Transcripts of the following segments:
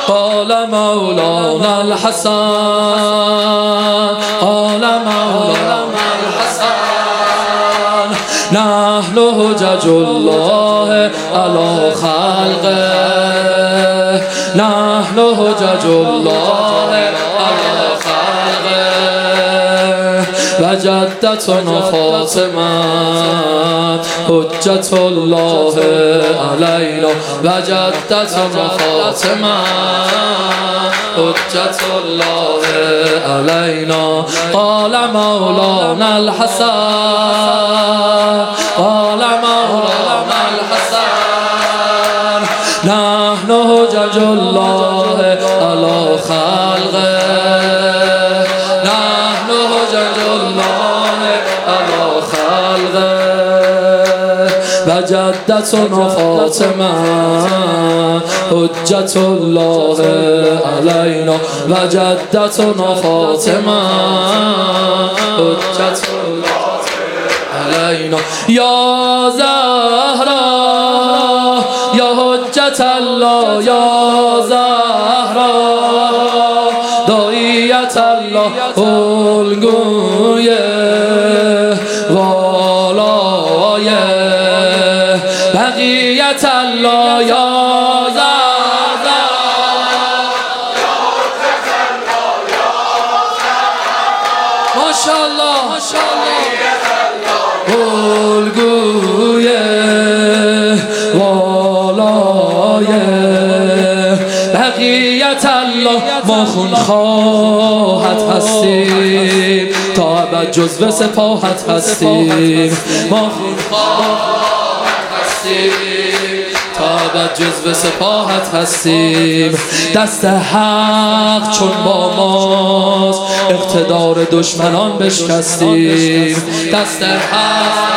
قال مولانا الحسن قال مولانا الحسن نحن حجج الله على خلقه نحن حجج الله على خلقه وجدتنا فاطمة حجة الله علينا وجدتنا فاطمة حجة الله علينا قال مولانا الحسن قال مولانا الحسن نحن حجج الله على خلقه نحن حجج الله على خلقه وجدتنا فاطمة حجة الله علينا وجدتنا فاطمة حجة الله علينا يا زهراء يا حجة الله يا زهراء داعیت الله الگوی والای بقیت الله یا زهراء یا حجة الله یا زهراء ماشاءالله الگوی والای بقیت الله ما خونخواهت هستیم تا ابد جزو سپاهت هستیم ما خونخواهت هستیم تا ابد جزو سپاهت هستیم دست حق چون با ماست اقتدار دشمنان بشکستیم دست حق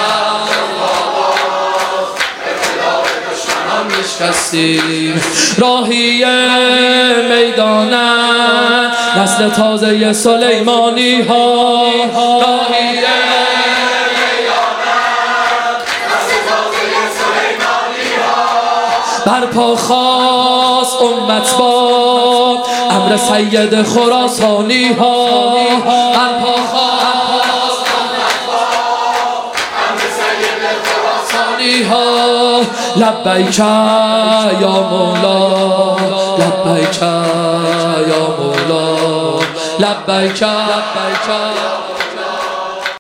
بشکستیم راهی میدان نسل تازه سلیمانی ها راهی میدان نسل تازه سلیمانی ها برپا خواست امت با امر سید خراسانی ها برپا خواست امت با امر سید خراسانی ها لبیک یا مولا لبیک یا مولا لبیک